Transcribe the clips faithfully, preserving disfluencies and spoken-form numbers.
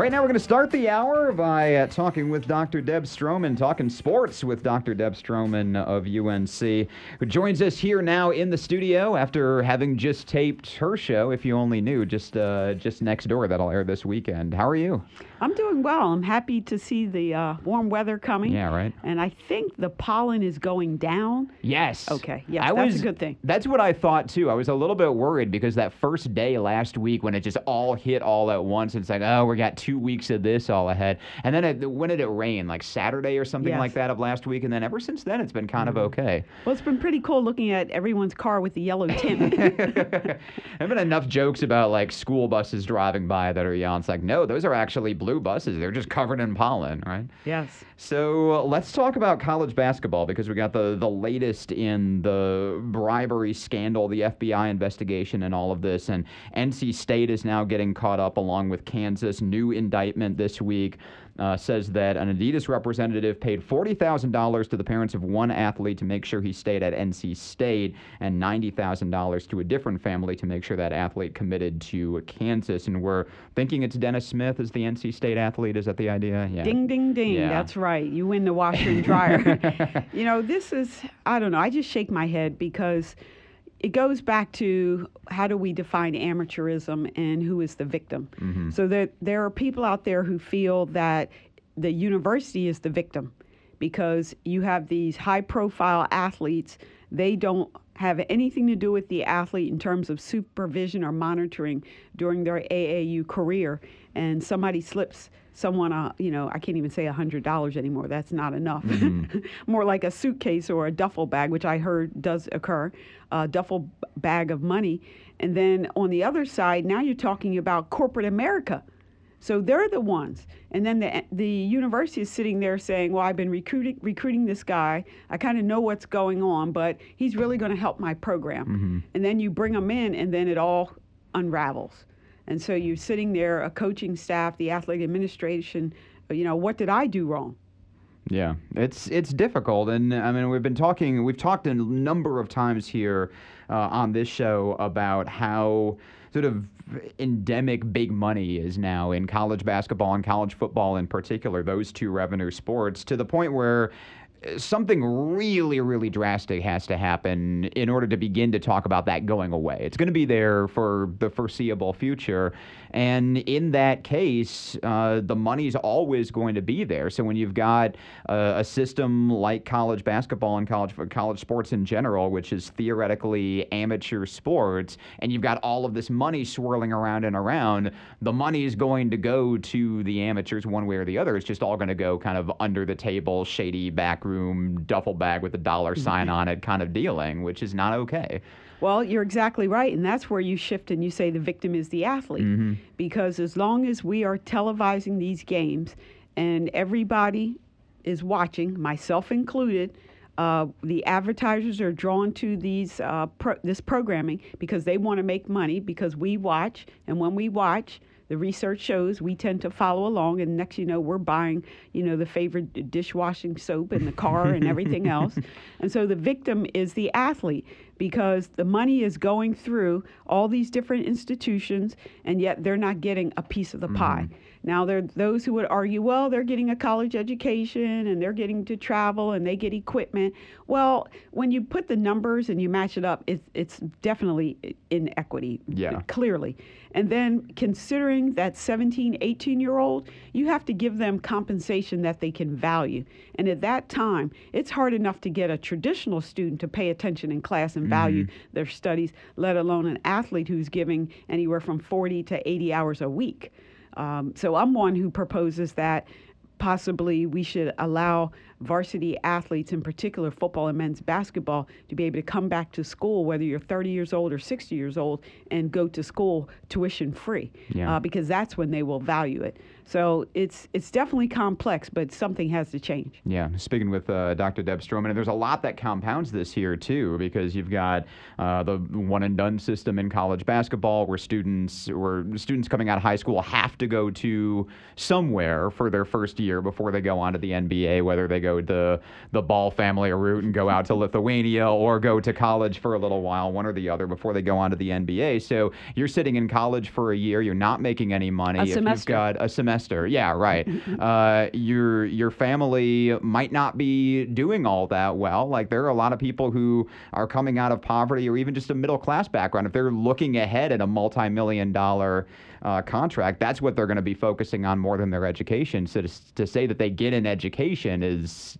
All right, now we're going to start the hour by uh, talking with Doctor Deb Stroman, talking sports with Doctor Deb Stroman of U N C, who joins us here now in the studio after having just taped her show, If You Only Knew, just uh, just next door. That'll air this weekend. How are you? I'm doing well. I'm happy to see the uh, warm weather coming. Yeah, right. And I think the pollen is going down. Yes. Okay. Yes, I that's was, a good thing. That's what I thought, too. I was a little bit worried because that first day last week when it just all hit all at once, it's like, oh, we got two weeks of this all ahead. And then it, when did it rain? Like Saturday or something Yes. like that of last week? And then ever since then, it's been kind mm-hmm. of okay. Well, it's been pretty cool looking at everyone's car with the yellow tint. There have been enough jokes about, like, school buses driving by that are yelling. It's like, no, those are actually blue buses. They're just covered in pollen, right? Yes. So uh, let's talk about college basketball because we got the, the latest in the bribery scandal, the F B I investigation and all of this. And N C State is now getting caught up along with Kansas. New indictment this week. Uh, says that an Adidas representative paid forty thousand dollars to the parents of one athlete to make sure he stayed at N C State and ninety thousand dollars to a different family to make sure that athlete committed to Kansas. And we're thinking it's Dennis Smith as the N C State athlete. Is that the idea? Yeah. Ding, ding, ding. Yeah. That's right. You win the washer and dryer. You know, this is, I don't know, I just shake my head because it goes back to how do we define amateurism and who is the victim. Mm-hmm. So that there are people out there who feel that the university is the victim because you have these high-profile athletes. They don't have anything to do with the athlete in terms of supervision or monitoring during their A A U career, and somebody slips someone, uh, you know, I can't even say one hundred dollars anymore. That's not enough. Mm-hmm. More like a suitcase or a duffel bag, which I heard does occur, a duffel bag of money. And then on the other side, now you're talking about corporate America. So they're the ones. And then the the university is sitting there saying, well, I've been recruiting recruiting this guy. I kind of know what's going on, but he's really going to help my program. Mm-hmm. And then you bring him in, and then it all unravels. And so you're sitting there, a coaching staff, the athletic administration, you know, what did I do wrong? Yeah, it's it's difficult. And I mean, we've been talking, we've talked a number of times here uh, on this show about how sort of endemic big money is now in college basketball and college football in particular, those two revenue sports, to the point where something really, really drastic has to happen in order to begin to talk about that going away. It's going to be there for the foreseeable future. And in that case, uh, the money's always going to be there. So when you've got uh, a system like college basketball and college college sports in general, which is theoretically amateur sports, and you've got all of this money swirling around and around, the money's going to go to the amateurs one way or the other. It's just all going to go kind of under the table, shady backroom, duffel bag with a dollar sign on it kind of dealing, which is not okay. Well, you're exactly right, and that's where you shift and you say the victim is the athlete. Mm-hmm. Because as long as we are televising these games and everybody is watching, myself included, uh, the advertisers are drawn to these uh, pro- this programming because they want to make money because we watch, and when we watch, the research shows we tend to follow along, and next you know we're buying, you know, the favorite dishwashing soap in the car and everything else. And so the victim is the athlete because the money is going through all these different institutions, and yet they're not getting a piece of the mm-hmm. pie. Now, there are those who would argue, well, they're getting a college education and they're getting to travel and they get equipment. Well, when you put the numbers and you match it up, it's, it's definitely inequity, yeah. clearly. And then considering that seventeen, eighteen-year-old, you have to give them compensation that they can value. And at that time, it's hard enough to get a traditional student to pay attention in class and value mm-hmm. their studies, let alone an athlete who's giving anywhere from forty to eighty hours a week. Um, so I'm one who proposes that possibly we should allow varsity athletes, in particular football and men's basketball, to be able to come back to school, whether you're thirty years old or sixty years old, and go to school tuition free, yeah. uh, because that's when they will value it. So it's it's definitely complex, but something has to change. Yeah, speaking with uh, Doctor Deb Stroman, and there's a lot that compounds this here, too, because you've got uh, the one-and-done system in college basketball where students where students coming out of high school have to go to somewhere for their first year before they go on to the N B A, whether they go the the Ball family route and go out to Lithuania or go to college for a little while, one or the other, before they go on to the N B A. So you're sitting in college for a year, you're not making any money. A if semester. You've got a semester semester. Yeah, right. uh, your your family might not be doing all that well. Like there are a lot of people who are coming out of poverty or even just a middle class background. If they're looking ahead at a multi-million dollar uh, contract, that's what they're going to be focusing on more than their education. So to, to say that they get an education is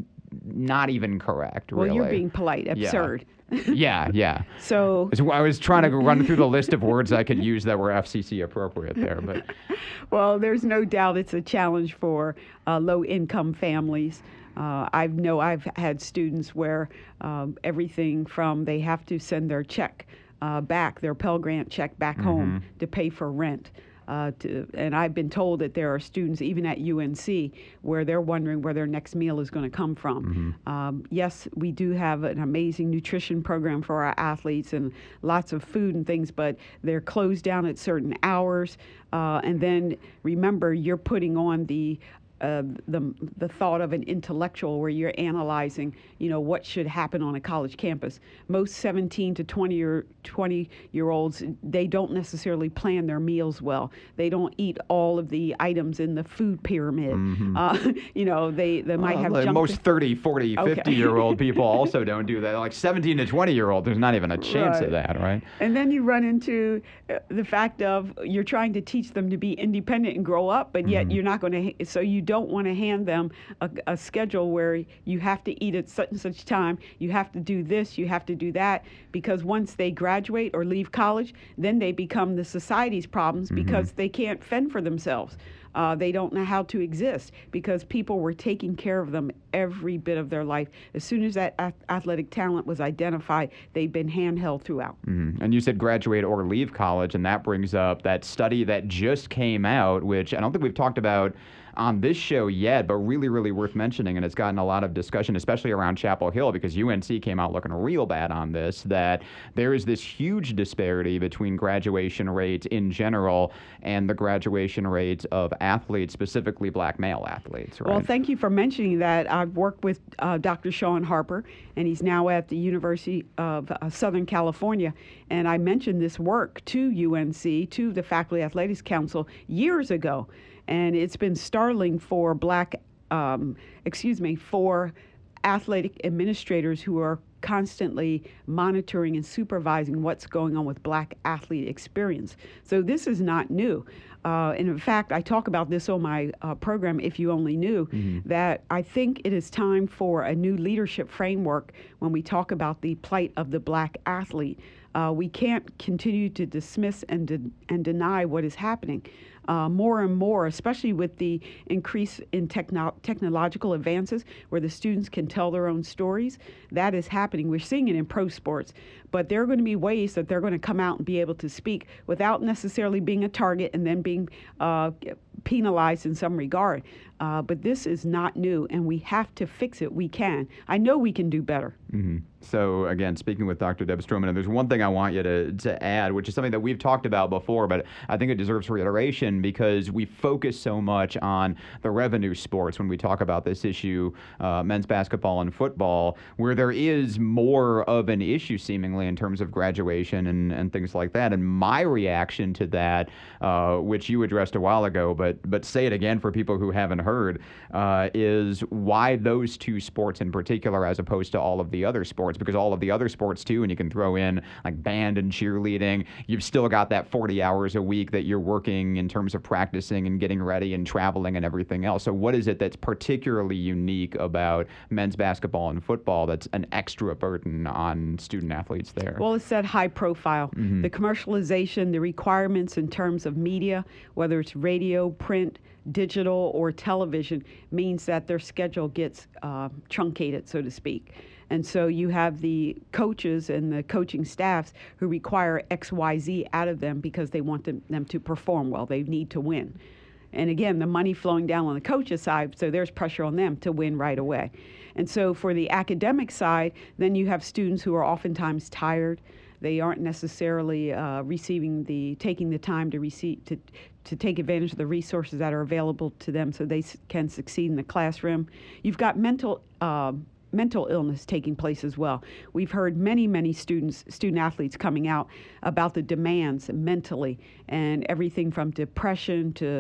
not even correct, Well, really. you're being polite. Absurd. Yeah, yeah. yeah. So So I was trying to run through the list of words I could use that were F C C appropriate there, but well, there's no doubt it's a challenge for uh, low-income families. Uh, I know I've had students where um, everything from they have to send their check uh, back, their Pell Grant check back home to pay for rent. Uh, to, and I've been told that there are students, even at U N C, where they're wondering where their next meal is going to come from. Um, yes, we do have an amazing nutrition program for our athletes and lots of food and things, but they're closed down at certain hours. Uh, and then remember, you're putting on the Uh, the the thought of an intellectual where you're analyzing, you know, what should happen on a college campus. Most seventeen to twenty year twenty year olds, they don't necessarily plan their meals well. They don't eat all of the items in the food pyramid. Mm-hmm. Uh, you know, they, they might well, have like junk most thirty, forty, Okay. fifty year old people also don't do that. Like seventeen to twenty year old, there's not even a chance Right. of that, right? And then you run into uh, the fact of you're trying to teach them to be independent and grow up, but yet Mm-hmm. you're not going to, so you don't want to hand them a, a schedule where you have to eat at such and such time, you have to do this, you have to do that, because once they graduate or leave college, then they become the society's problems Mm-hmm. because they can't fend for themselves. Uh, they don't know how to exist because people were taking care of them every bit of their life. As soon as that ath- athletic talent was identified, they've been handheld throughout. Mm-hmm. And you said graduate or leave college, and that brings up that study that just came out, which I don't think we've talked about on this show yet, but really, really worth mentioning, and it's gotten a lot of discussion, especially around Chapel Hill, because U N C came out looking real bad on this, that there is this huge disparity between graduation rates in general and the graduation rates of athletes, specifically black male athletes, right? Well, thank you for mentioning that. I've worked with uh, Doctor Sean Harper, and he's now at the University of uh, Southern California. And I mentioned this work to U N C, to the Faculty Athletics Council, years ago. And it's been startling for black, um, excuse me, for athletic administrators who are constantly monitoring and supervising what's going on with black athlete experience. So this is not new. Uh, and in fact, I talk about this on my uh, program, If You Only Knew, mm-hmm. that I think it is time for a new leadership framework when we talk about the plight of the black athlete. Uh, we can't continue to dismiss and, de- and deny what is happening. Uh, more and more, especially with the increase in techno- technological advances where the students can tell their own stories, that is happening. We're seeing it in pro sports, but there are going to be ways that they're going to come out and be able to speak without necessarily being a target and then being uh, penalized in some regard. Uh, but this is not new, and we have to fix it. We can. I know we can do better. Mm-hmm. So, again, speaking with Doctor Deb Stroman, and there's one thing I want you to, to add, which is something that we've talked about before, but I think it deserves reiteration because we focus so much on the revenue sports when we talk about this issue, uh, men's basketball and football, where there is more of an issue seemingly in terms of graduation and, and things like that. And my reaction to that, uh, which you addressed a while ago, but but say it again for people who haven't heard, uh, is why those two sports in particular as opposed to all of the other sports, because all of the other sports too, and you can throw in like band and cheerleading, you've still got that forty hours a week that you're working in terms of practicing and getting ready and traveling and everything else. So what is it that's particularly unique about men's basketball and football that's an extra burden on student athletes there? Well, it's that high profile. Mm-hmm. The commercialization, the requirements in terms of media, whether it's radio, print, digital, or television, means that their schedule gets uh, truncated, so to speak. And so you have the coaches and the coaching staffs who require X Y Z out of them because they want them, them to perform well. They need to win. And again, the money flowing down on the coach's side, so there's pressure on them to win right away. And so for the academic side, then you have students who are oftentimes tired. They aren't necessarily uh, receiving the, taking the time to receive, to, to take advantage of the resources that are available to them so they s- can succeed in the classroom. You've got mental, uh, mental illness taking place as well. We've heard many, many students, student athletes coming out about the demands mentally and everything from depression to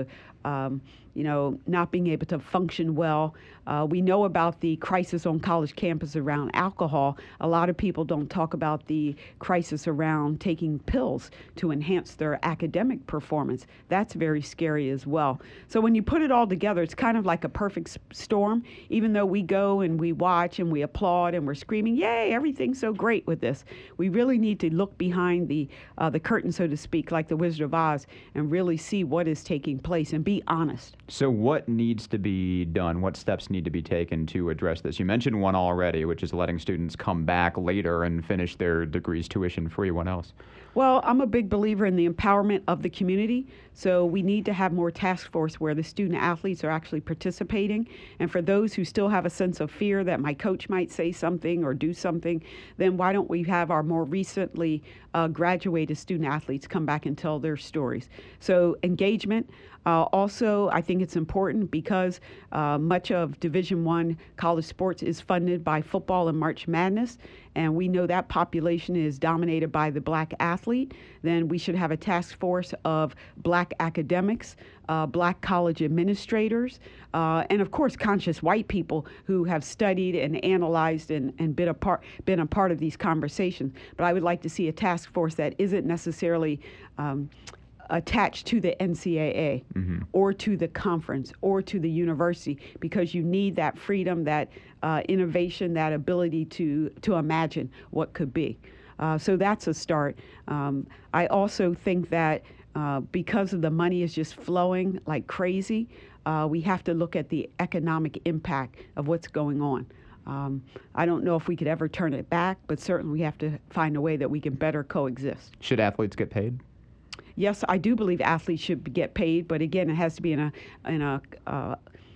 um, you know, not being able to function well. Uh, we know about the crisis on college campus around alcohol. A lot of people don't talk about the crisis around taking pills to enhance their academic performance. That's very scary as well. So when you put it all together, it's kind of like a perfect s- storm. Even though we go and we watch and we applaud and we're screaming, yay, everything's so great with this, we really need to look behind the, uh, the curtain, so to speak, like the Wizard of Oz, and really see what is taking place and be honest. So what needs to be done? What steps need to be taken to address this? You mentioned one already, which is letting students come back later and finish their degrees tuition free. What else? Well, I'm a big believer in the empowerment of the community. So we need to have more task force where the student athletes are actually participating. And for those who still have a sense of fear that my coach might say something or do something, then why don't we have our more recently uh, graduated student athletes come back and tell their stories? So engagement. Uh, also, I think it's important because uh, much of Division One college sports is funded by football and March Madness, and we know that population is dominated by the black athlete. Then we should have a task force of black academics, uh, black college administrators, uh, and of course conscious white people who have studied and analyzed and, and been a part been a part of these conversations. But I would like to see a task force that isn't necessarily um, attached to the N C double A mm-hmm. or to the conference or to the university, because you need that freedom, that uh, innovation, that ability to to imagine what could be. Uh, so that's a start. Um, I also think that uh, because of the money is just flowing like crazy, uh, we have to look at the economic impact of what's going on. Um, I don't know if we could ever turn it back, but certainly we have to find a way that we can better coexist. Should athletes get paid? Yes, I do believe athletes should get paid, but again, it has to be in a in a uh,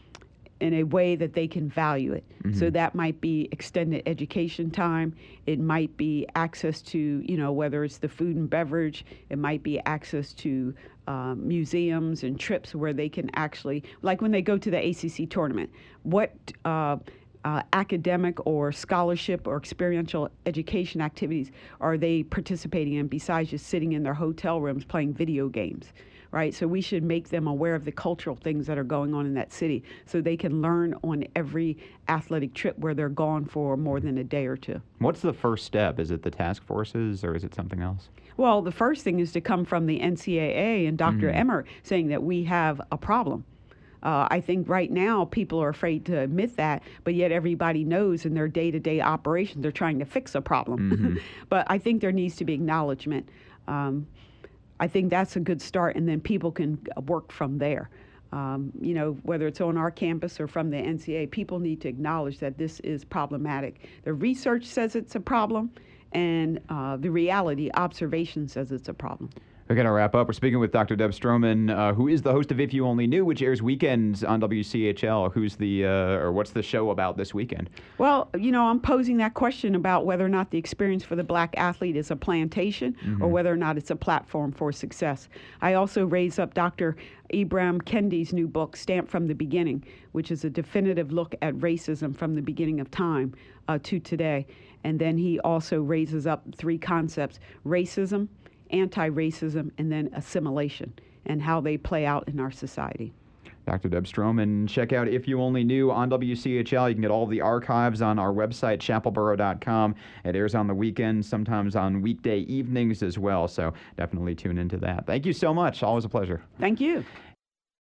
in a way that they can value it. Mm-hmm. So that might be extended education time. It might be access to, you know, whether it's the food and beverage. It might be access to uh, museums and trips where they can actually, like when they go to the A C C tournament, what uh, Uh, academic or scholarship or experiential education activities are they participating in besides just sitting in their hotel rooms playing video games, right? So we should make them aware of the cultural things that are going on in that city so they can learn on every athletic trip where they're gone for more than a day or two. What's the first step? Is it the task forces or is it something else? Well, the first thing is to come from the N C double A and Doctor Mm-hmm. Emmer saying that we have a problem. Uh, I think right now people are afraid to admit that, but yet everybody knows in their day-to-day operations they're trying to fix a problem. Mm-hmm. But I think there needs to be acknowledgement. Um, I think that's a good start, and then people can work from there. Um, you know, whether it's on our campus or from the N C double A, people need to acknowledge that this is problematic. The research says it's a problem, and uh, the reality, observation says it's a problem. We're going to wrap up. We're speaking with Doctor Deb Stroman, uh, who is the host of If You Only Knew, which airs weekends on W C H L. Who's the, uh, or what's the show about this weekend? Well, you know, I'm posing that question about whether or not the experience for the black athlete is a plantation mm-hmm. or whether or not it's a platform for success. I also raise up Doctor Ibram Kendi's new book, Stamped from the Beginning, which is a definitive look at racism from the beginning of time uh, to today. And then he also raises up three concepts: racism, anti-racism, and then assimilation, and how they play out in our society. Doctor Deb Stroman, check out If You Only Knew on W C H L. You can get all the archives on our website, chapelboro dot com. It airs on the weekends, sometimes on weekday evenings as well, so definitely tune into that. Thank you so much. Always a pleasure. Thank you.